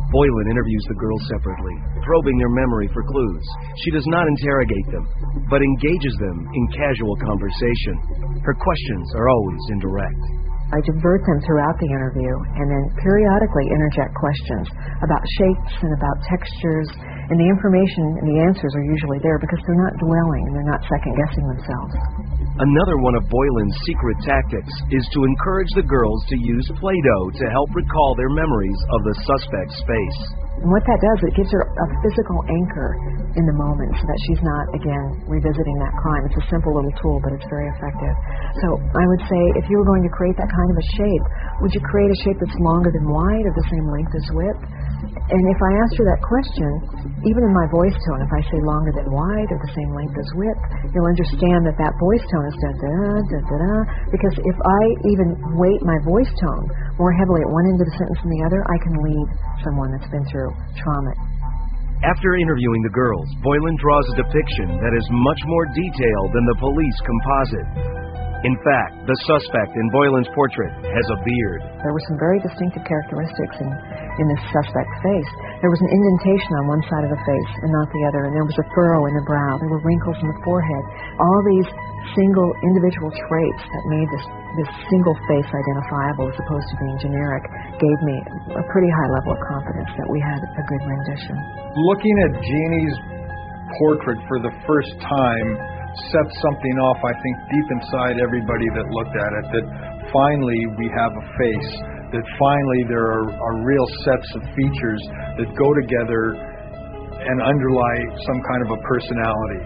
Boylan interviews the girls separately, probing their memory for clues. She does not interrogate them, but engages them in casual conversation. Her questions are always indirect. I divert them throughout the interview and then periodically interject questions about shapes and about textures, and the information and the answers are usually there because they're not dwelling and they're not second-guessing themselves. Another one of Boylan's secret tactics is to encourage the girls to use Play-Doh to help recall their memories of the suspect's face. And what that does, it gives her a physical anchor in the moment so that she's not, again, revisiting that crime. It's a simple little tool, but it's very effective. So I would say if you were going to create that kind of a shape, would you create a shape that's longer than wide or the same length as width? And if I asked her that question, even in my voice tone, if I say longer than wide or the same length as width, you'll understand that that voice tone is da-da, da-da-da, because if I even weight my voice tone more heavily at one end of the sentence than the other, I can lead someone that's been through trauma. After interviewing the girls, Boylan draws a depiction that is much more detailed than the police composite. In fact, the suspect in Boylan's portrait has a beard. There were some very distinctive characteristics in this suspect's face. There was an indentation on one side of the face and not the other, and there was a furrow in the brow. There were wrinkles in the forehead. All these single individual traits that made this single face identifiable as opposed to being generic gave me a pretty high level of confidence that we had a good rendition. Looking at Jeannie's portrait for the first time set something off, I think, deep inside everybody that looked at it, that finally we have a face, that finally there are real sets of features that go together and underlie some kind of a personality.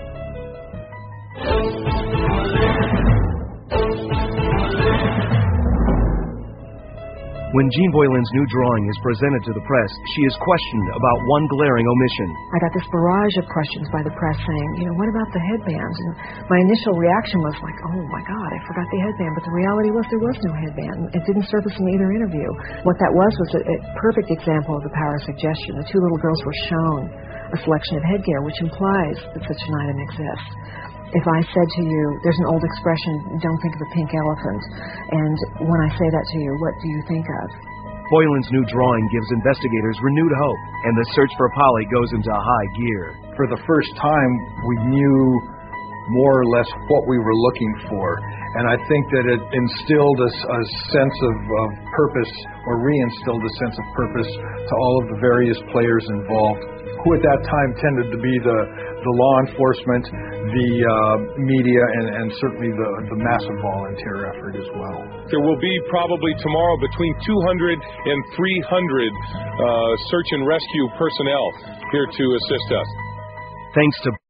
When Jean Boylan's new drawing is presented to the press, she is questioned about one glaring omission. I got this barrage of questions by the press saying, what about the headbands? And my initial reaction was like, oh my God, I forgot the headband. But the reality was there was no headband. It didn't surface in either interview. What that was a perfect example of the power of suggestion. The two little girls were shown a selection of headgear, which implies that such an item exists. If I said to you, there's an old expression, don't think of a pink elephant, and when I say that to you, what do you think of? Boylan's new drawing gives investigators renewed hope, and the search for Polly goes into high gear. For the first time, we knew more or less what we were looking for, and I think that it instilled a sense of purpose, or reinstilled a sense of purpose to all of the various players involved, who at that time tended to be the law enforcement, the media, and certainly the massive volunteer effort as well. There will be probably tomorrow between 200 and 300 search and rescue personnel here to assist us. Thanks to